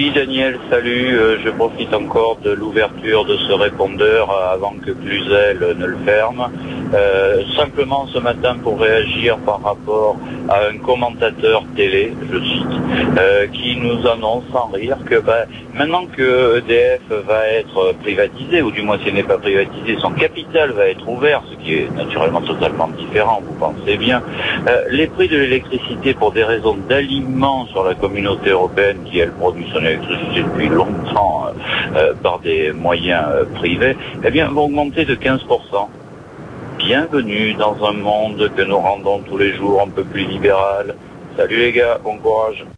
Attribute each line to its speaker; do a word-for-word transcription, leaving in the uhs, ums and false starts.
Speaker 1: Oui, Daniel, salut. Euh, je profite encore de l'ouverture de ce répondeur avant que Cluzel ne le ferme. Euh, simplement ce matin pour réagir par rapport à un commentateur télé, je cite, euh, qui nous annonce sans rire que bah, maintenant que E D F va être privatisé, ou du moins s'il n'est pas privatisé, son capital va être ouvert, ce qui est naturellement totalement différent, vous pensez bien, euh, les prix de l'électricité pour des raisons d'alignement sur la communauté européenne qui elle produit son électricité depuis longtemps euh, euh, par des moyens euh, privés, eh bien vont augmenter de quinze pour cent. Bienvenue dans un monde que nous rendons tous les jours un peu plus libéral. Salut les gars, bon courage.